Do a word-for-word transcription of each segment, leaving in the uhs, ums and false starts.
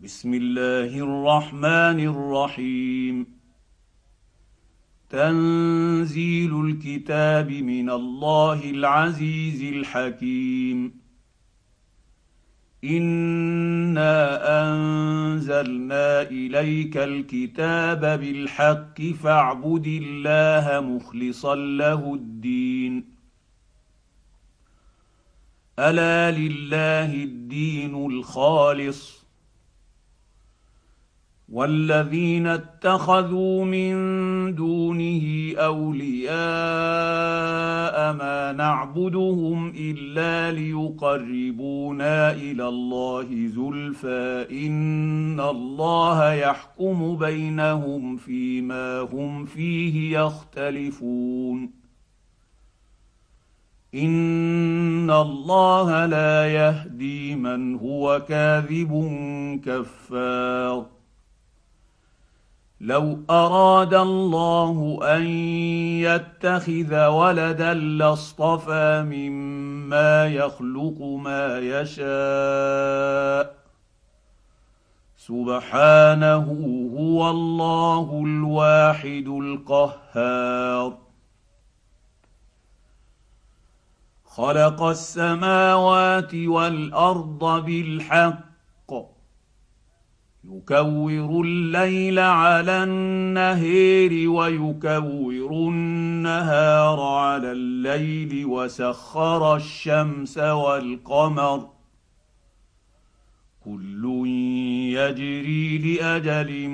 بسم الله الرحمن الرحيم. تنزيل الكتاب من الله العزيز الحكيم. انا انزلنا اليك الكتاب بالحق فاعبد الله مخلصا له الدين. الا لله الدين الخالص، والذين اتخذوا من دونه اولياء ما نعبدهم الا ليقربونا الى الله زلفى ان الله يحكم بينهم فيما هم فيه يختلفون. ان الله لا يهدي من هو كاذب كفار. لو اراد الله ان يتخذ ولدا لاصطفى مما يخلق ما يشاء، سبحانه هو الله الواحد القهار. خلق السماوات والارض بالحق، يكور الليل على النهير ويكور النهار على الليل وسخر الشمس والقمر، كل يجري لاجل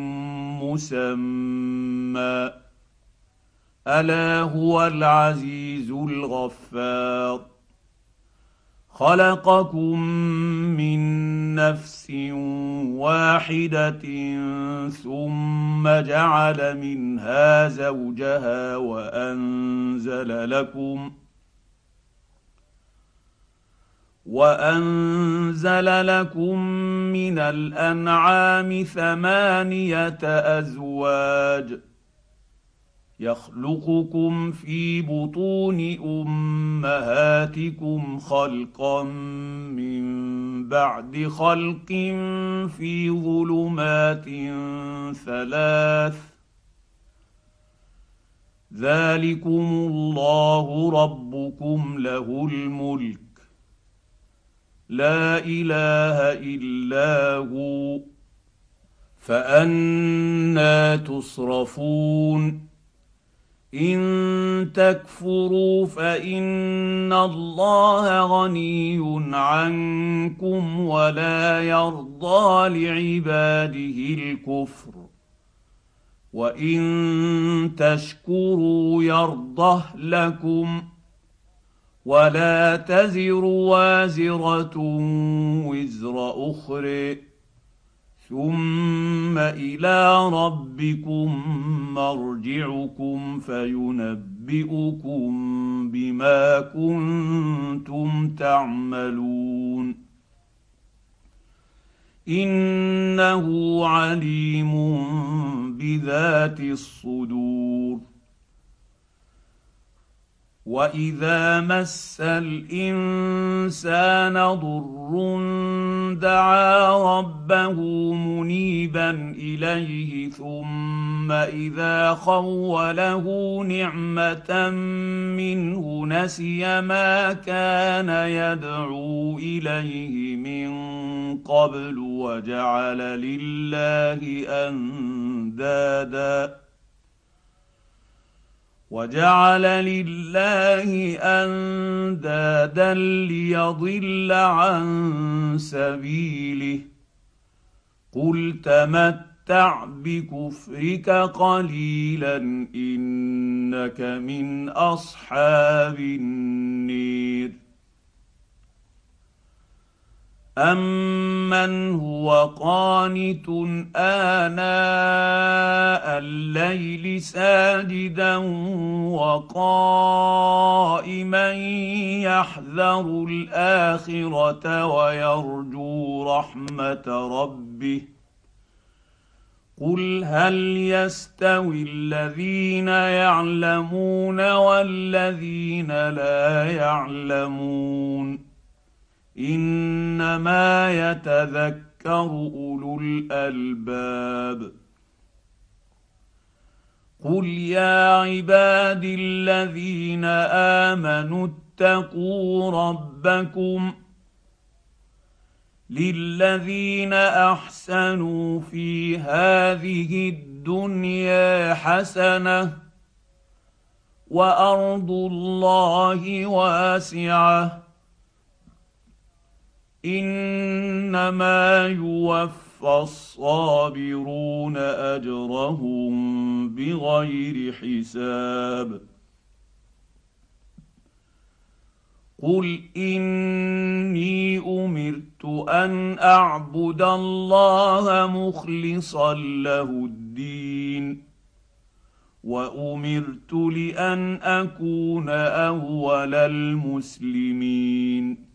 مسمى، الا هو العزيز الغفار. خلقكم من نفس واحده ثم جعل منها زوجها وانزل لكم وانزل لكم من الانعام ثمانيه ازواج، يخلقكم في بطون امهاتكم خلقا من بعد خلق في ظلمات ثلاث، ذلكم الله ربكم له الملك، لا اله الا هو، فانى تصرفون. ان تكفروا فان الله غني عنكم ولا يرضى لعباده الكفر، وان تشكروا يرضه لكم، ولا تزر وازره وزر اخرى، ثم الى ربكم مرجعكم فينبئكم بما كنتم تعملون. انه عليم بذات الصدور. واذا مس الانسان ضر دعا ربه منيبا اليه ثم اذا خوله نعمه منه نسي ما كان يدعو اليه من قبل وجعل لله اندادا وجعل لله اندادا ليضل عن سبيله. قل تمتع بكفرك قليلا انك من اصحاب النير. امن هو قانت اناء الليل ساجدا وقائما يحذر الاخره ويرجو رحمه ربه، قل هل يستوي الذين يعلمون والذين لا يعلمون؟ انما يتذكر اولو الالباب. قل يا عبادي الذين امنوا اتقوا ربكم للذين احسنوا في هذه الدنيا حسنه وارض الله واسعه انما يوفى الصابرون اجرهم بغير حساب. قل اني امرت ان اعبد الله مخلصا له الدين وامرت لان اكون اول المسلمين.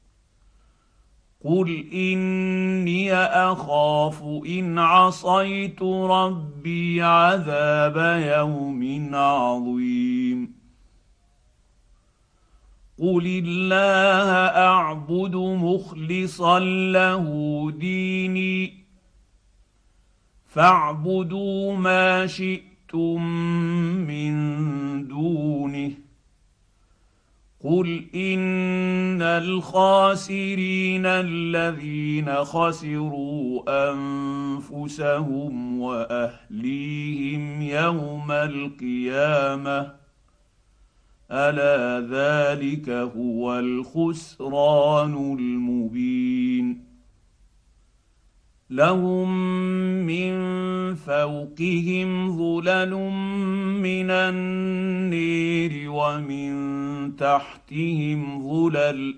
قل اني اخاف ان عصيت ربي عذاب يوم عظيم. قل الله اعبد مخلصا له ديني فاعبدوا ما شئتم من دونه. قل ان الخاسرين الذين خسروا انفسهم واهليهم يوم القيامه الا ذلك هو الخسران المبين. لهم من فوقهم ظلل من النير ومن تحتهم ظلل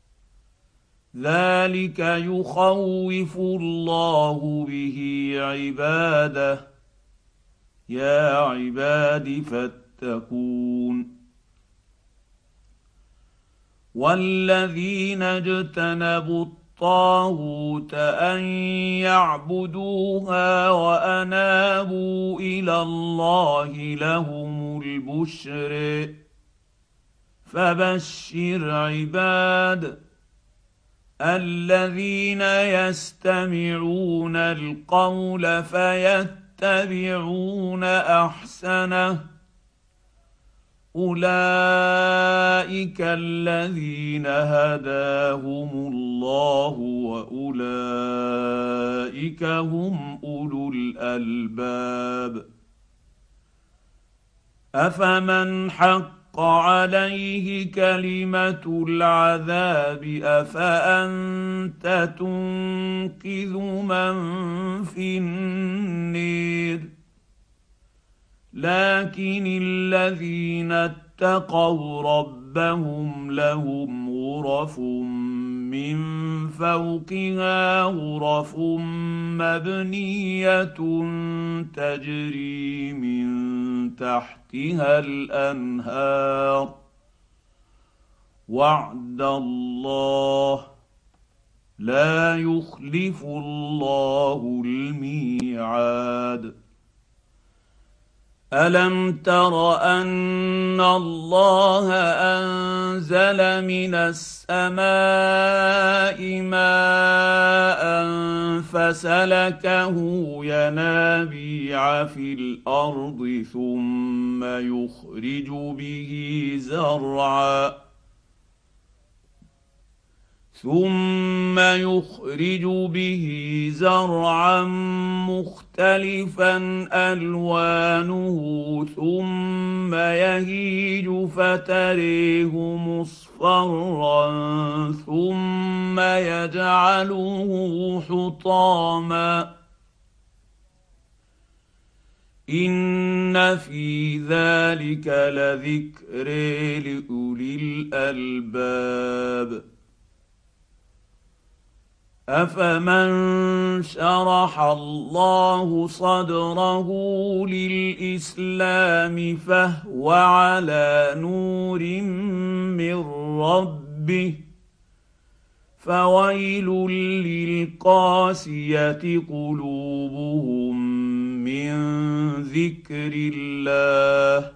ذلك يخوف الله به عباده يا عباد فاتقون. والذين اجتنبوا الطاغوت ان يعبدوها وانابوا الى الله لهم البشر فبشر عباد الذين يستمعون القول فيتبعون احسنه اولئك الذين هداهم الله واولئك هم اولو الالباب. افمن حق عليه كلمه العذاب افانت تنقذ من في النير. لكن الذين اتقوا ربهم لهم غرف من فوقها غرف مبنيه تجري من تحتها الانهار وعد الله لا يخلف الله الميعاد. الم تر ان الله انزل من السماء ماء فسلكه ينابيع في الارض ثم يخرج به زرعا ثم يخرج به زرعا مختلفا الوانه ثم يهيج فتريه مصفرا ثم يجعله حطاما ان في ذلك لذكر لاولي الالباب. افمن شرح الله صدره للاسلام فهو على نور من ربه فويل للقاسيه قلوبهم من ذكر الله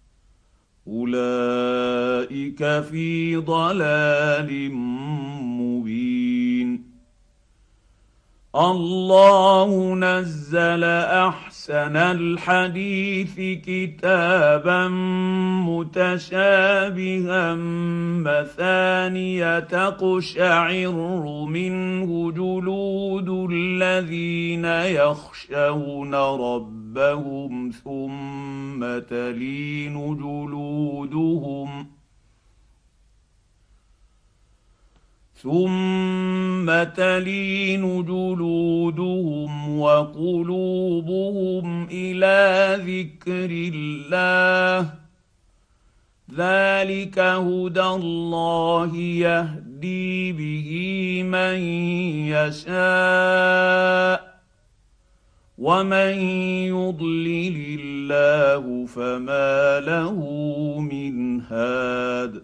اولئك في ضلال مبين. الله نزل احسن الحديث كتابا متشابها مثانية تقشعر منه جلود الذين يخشون ربهم ثم تلين جلودهم ثم تلين جلودهم وقلوبهم إلى ذكر الله ذلك هدى الله يهدي به من يشاء ومن يضلل الله فما له من هاد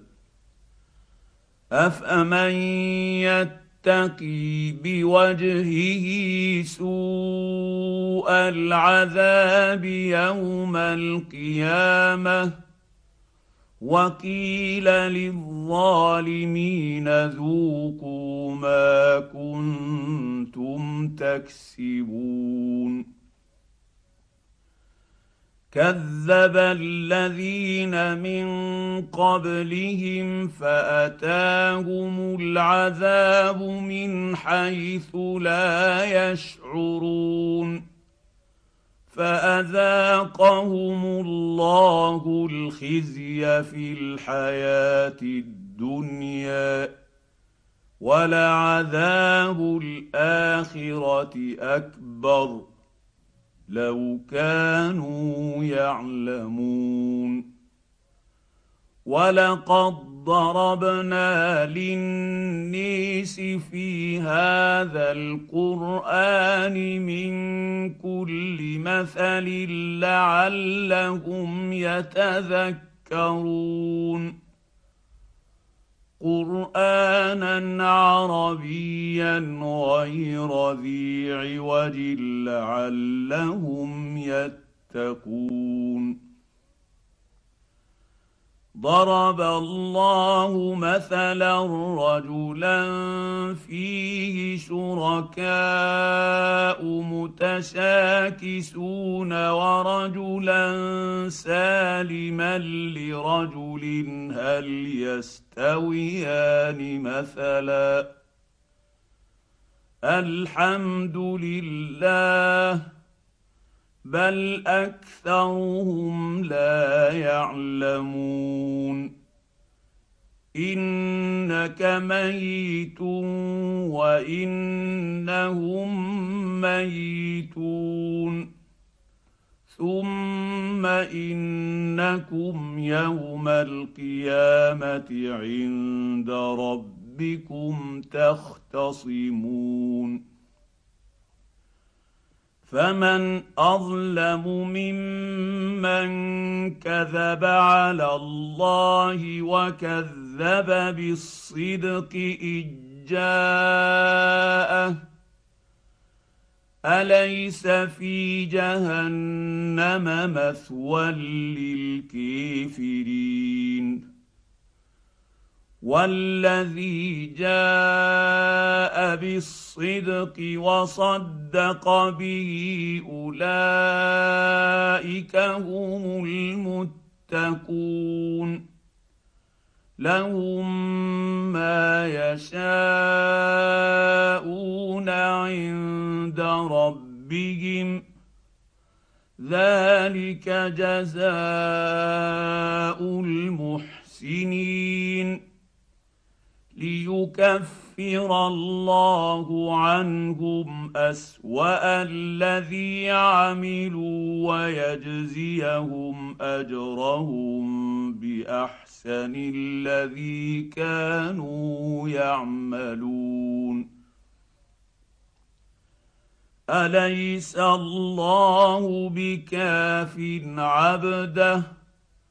أفمن يتقي بوجهه سوء العذاب يوم القيامة وقيل للظالمين ذوقوا ما كنتم تكسبون كذب الذين من قبلهم فأتاهم العذاب من حيث لا يشعرون فأذاقهم الله الخزي في الحياة الدنيا ولعذاب الآخرة أكبر لو كانوا يعلمون ولقد ضربنا للناس في هذا القرآن من كل مثل لعلهم يتذكرون قرآنا عربيا غير ذي عوج لعلهم يتقون ضرب الله مثلا رجلا فيه شركاء متشاكسون ورجلا سالما لرجل هل يستويان مثلا الحمد لله بل أكثرهم لا يعلمون إنك ميت وإنهم ميتون ثم إنكم يوم القيامة عند ربكم تختصمون فمن أظلم ممن كذب على الله وكذب بالصدق إذ جاءه أليس في جهنم مثوى للكافرين والذي جاء بالصدق وصدق به أولئك هم المتقون لهم ما يشاءون عند ربهم ذلك جزاء المحسنين ليكفر الله عنهم أسوأ الذي عملوا ويجزيهم أجرهم بأحسن الذي كانوا يعملون أليس الله بكاف عبده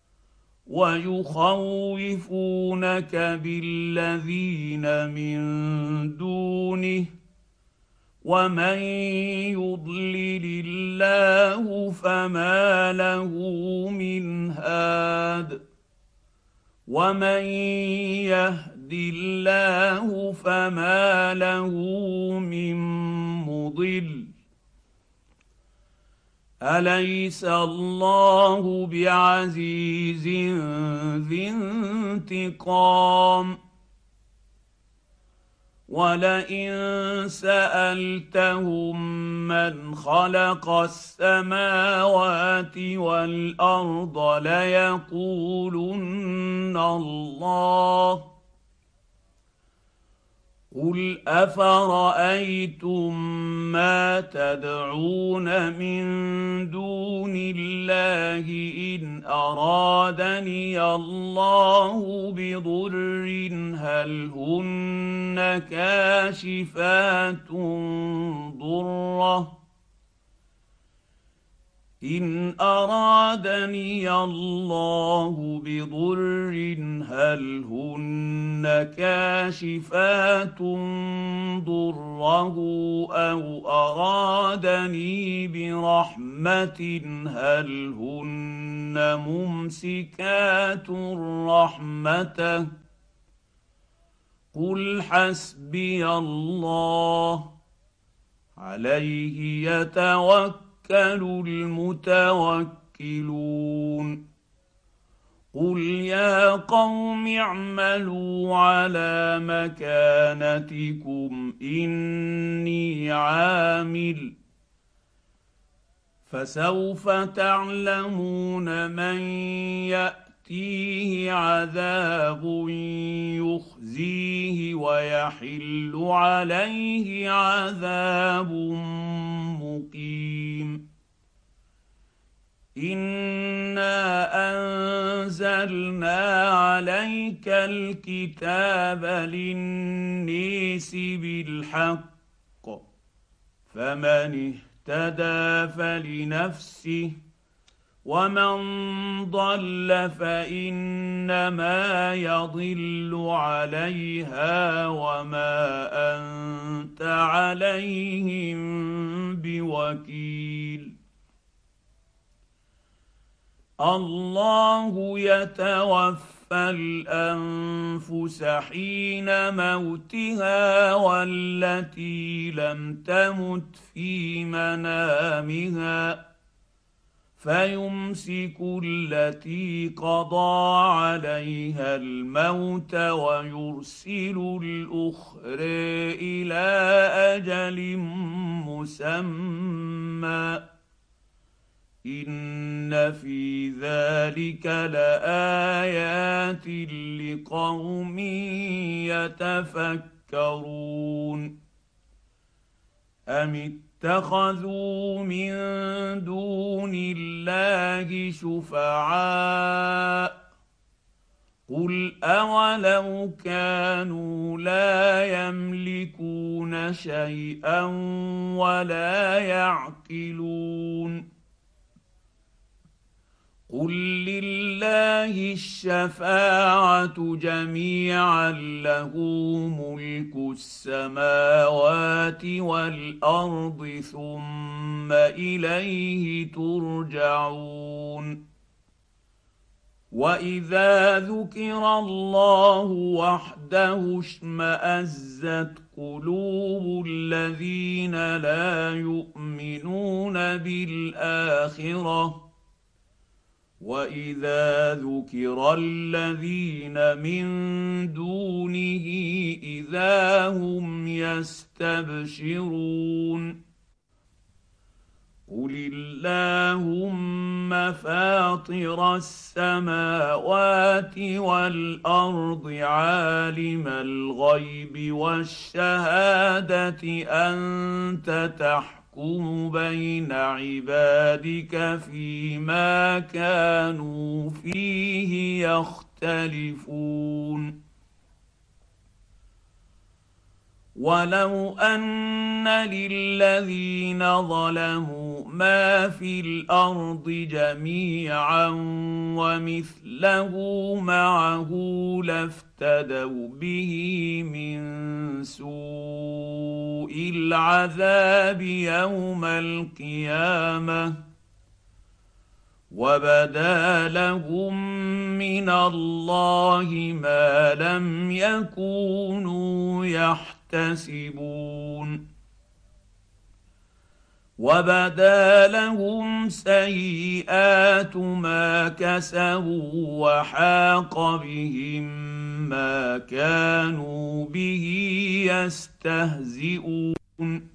ويخوفونك بالذين من دونه ومن يضلل الله فما له من هاد ومن يهد الله فما له من مضل يضل اليس الله بعزيز ذي انتقام ولئن سالتهم من خلق السماوات والارض ليقولن الله قل افرايتم ما تدعون من دون الله ان ارادني الله بضر هل هن كاشفات ضره إن أرادني الله بضر هل هن كاشفات ضره أو أرادني برحمة هل هن ممسكات رحمته قل حسبي الله عليه يتوكل المتوكلون قل يا قوم اعملوا على مكانتكم إني عامل فسوف تعلمون من يأتيه عذاب يخزيه ويحل عليه عذاب مقيم إنا أنزلنا عليك الكتاب للناس بالحق فمن اهتدى فلنفسه ومن ضل فإنما يضل عليها وما أنت عليهم بوكيل الله يتوفى الأنفس حين موتها والتي لم تمت في منامها فيمسك التي قضى عليها الموت ويرسل الأخرى إلى أجل مسمى إن في ذلك لآيات لقوم يتفكرون أم اتخذوا من دون الله شفعاء قل أولو كانوا لا يملكون شيئا ولا يعقلون قل لله الشفاعة جميعا له ملك السماوات والأرض ثم إليه ترجعون وإذا ذكر الله وحده اشمأزت قلوب الذين لا يؤمنون بالآخرة واذا ذكر الذين من دونه اذا هم يستبشرون قل اللهم فاطر السماوات والارض عالم الغيب والشهاده انت تحكم يحكم بين عبادك فيما كانوا فيه يختلفون ولو ان للذين ظلموا ما في الارض جميعا ومثله معه لافتدوا به من سوء العذاب يوم القيامه وبدا لهم من الله ما لم يكونوا يحتسبون وبدا لهم سيئات ما كسبوا وحاق بهم ما كانوا به يستهزئون.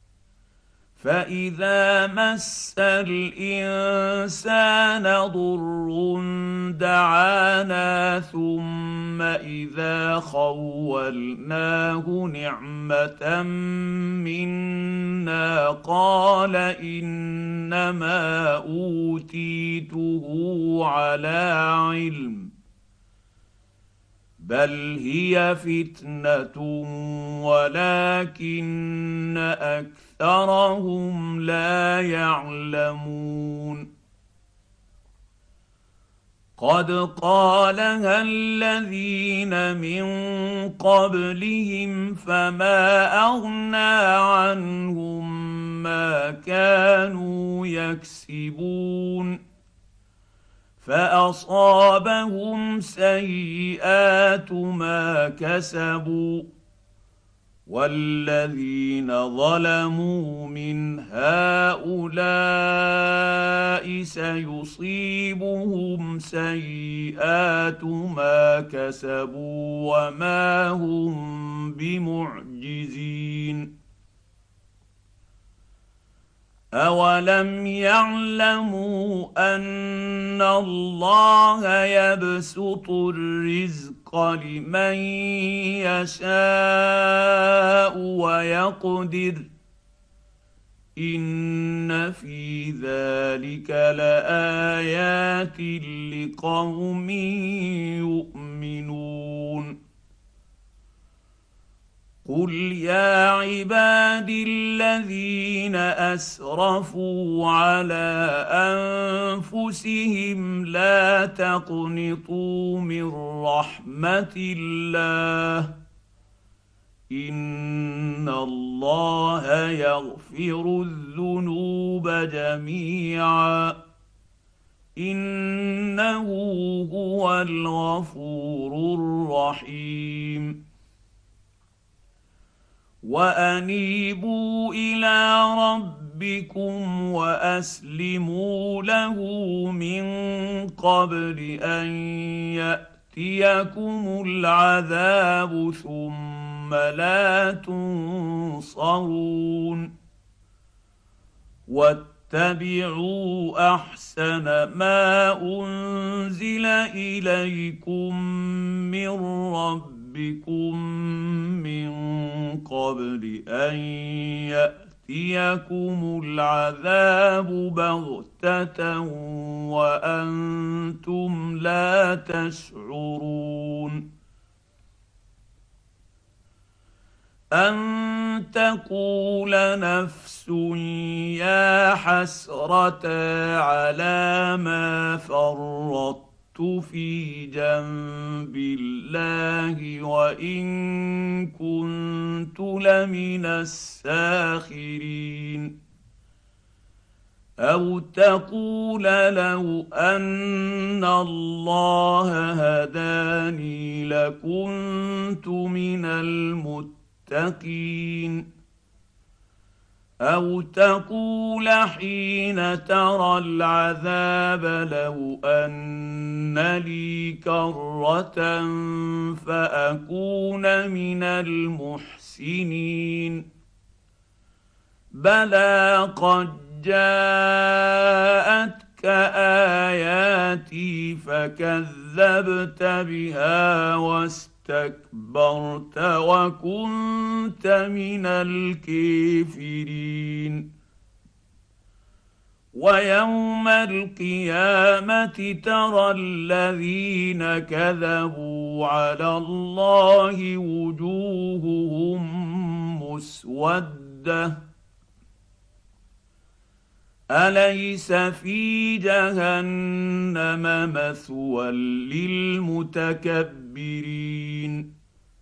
فاذا مس الانسان ضر دعانا ثم اذا خولناه نعمه منا قال انما اوتيته على علم بل هي فتنه ولكن اكثرهم لا يعلمون. قد قالها الذين من قبلهم فما اغنى عنهم ما كانوا يكسبون فاصابهم سيئات ما كسبوا والذين ظلموا من هؤلاء سيصيبهم سيئات ما كسبوا وما هم بمعجزين. اولم يعلموا ان الله يبسط الرزق لمن يشاء ويقدر ان في ذلك لايات لقوم يؤمنون. قل يا عبادي الذين اسرفوا على انفسهم لا تقنطوا من رحمه الله ان الله يغفر الذنوب جميعا انه هو الغفور الرحيم. وانيبوا الى ربكم واسلموا له من قبل ان ياتيكم العذاب ثم لا تنصرون. واتبعوا احسن ما انزل اليكم من ربكم بكم من قبل ان ياتيكم العذاب بغته وانتم لا تشعرون. ان تقول نفس يا حسرة على ما فرطت في جنب الله وان كنت لمن الساخرين. او تقول لو ان الله هداني لكنت من المتقين. او تقول حين ترى العذاب لو ان لي كرة فاكون من المحسنين. بلى قد جاءتك اياتي فكذبت بها واستكبرت وكنت من الكافرين. ويوم القيامه ترى الذين كذبوا على الله وجوههم مسوده اليس في جهنم مثوى للمتكبرين.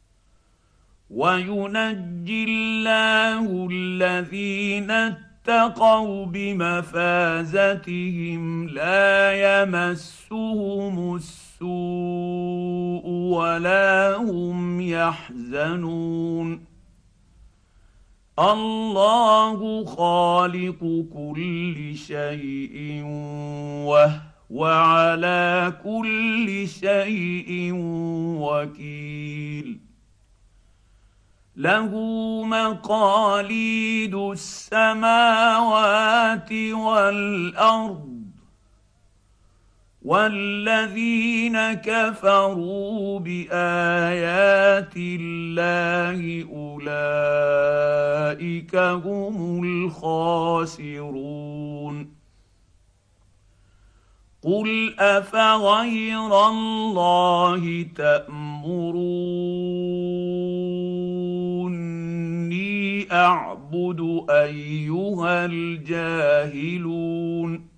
وينجي الله الذين اتقوا بمفازتهم لا يمسهم السوء ولا هم يحزنون. الله خالق كل شيء وهو على كل شيء وكيل له مقاليد السماوات والارض والذين كفروا بايات الله اولئك هم الخاسرون قل افغير الله تأمروني اعبد ايها الجاهلون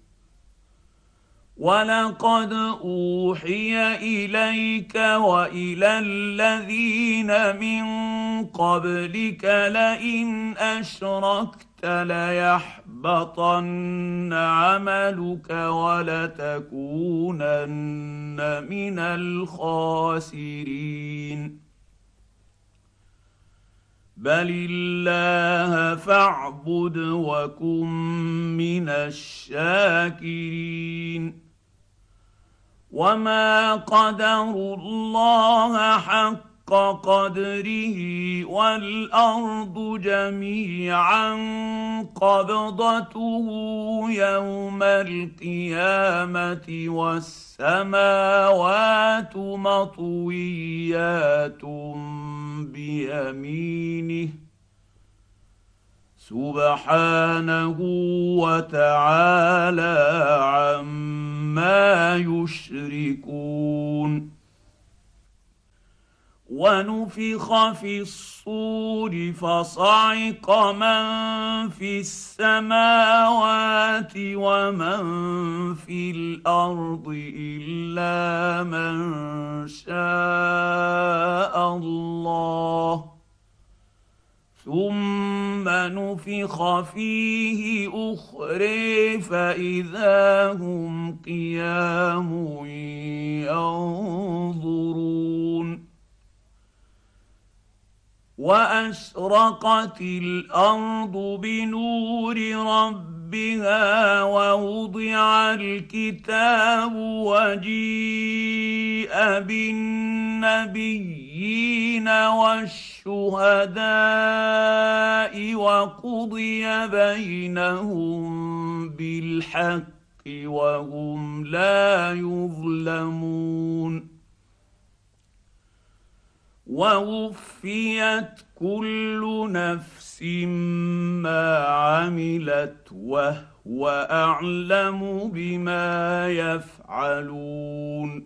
ولقد اوحي اليك والى الذين من قبلك لئن اشركت ليحبطن عملك ولتكونن من الخاسرين بل الله فاعبد وكن من الشاكرين وما قدروا الله حق قدره والارض جميعا قبضته يوم القيامه والسماوات مطويات بيمينه سبحانه وتعالى عما يشركون ونفخ في الصور فصعق من في السماوات ومن في الارض الا من شاء الله ثم نفخ فيه اخرى فاذا هم قيام ينظرون واشرقت الارض بنور ربها ووضع الكتاب وجيء بالنبيين والشهداء وقضي بينهم بالحق وهم لا يظلمون ووفيت كل نفس ما عملت وهو اعلم بما يفعلون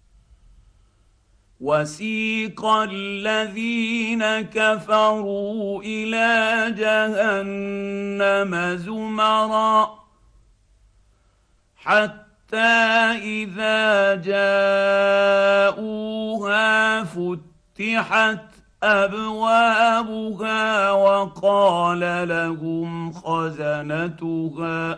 وسيق الذين كفروا الى جهنم زمرا حتى اذا جاءوها فتحت ابوابها وقال لهم خزنتها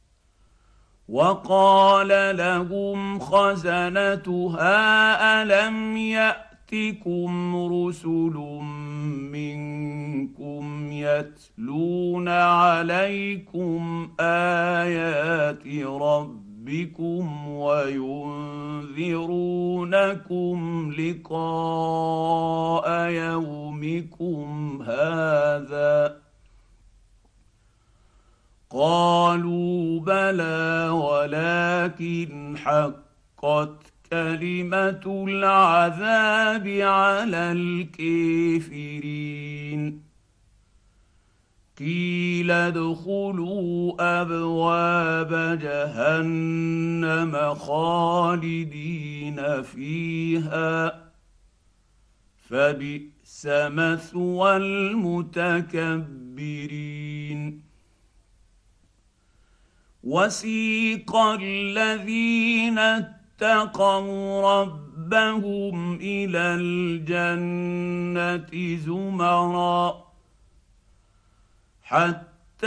وقال لهم خزنتها ألم يأتكم رسل منكم يتلون عليكم آيات ربكم وينذرونكم لقاء يومكم هذا قالوا بلى ولكن حقت كلمة العذاب على الكافرين قيل ادخلوا أبواب جهنم خالدين فيها فبئس مثوى المتكبرين وسيق الذين اتقوا ربهم إلى الجنة زمرا حتى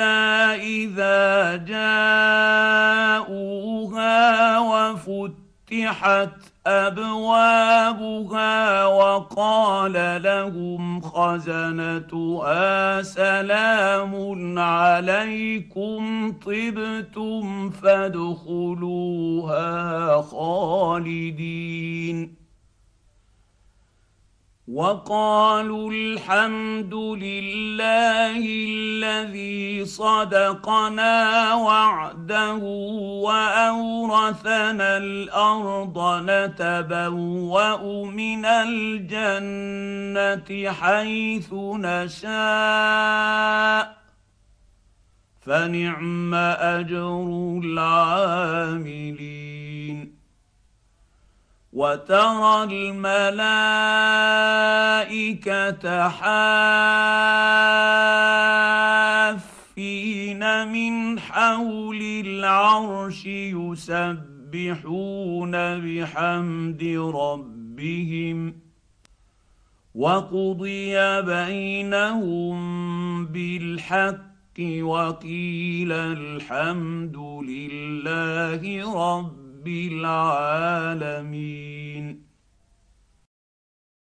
إذا جاءوها وفتحت ابوابها وقال لهم خزنتها سلام عليكم طبتم فادخلوها خالدين وقالوا الحمد لله الذي صدقنا وعده واورثنا الارض نتبوأ من الجنه حيث نشاء فنعم اجر العاملين وترى الملائكه حافين من حول العرش يسبحون بحمد ربهم وقضي بينهم بالحق وقيل الحمد لله رب العالمين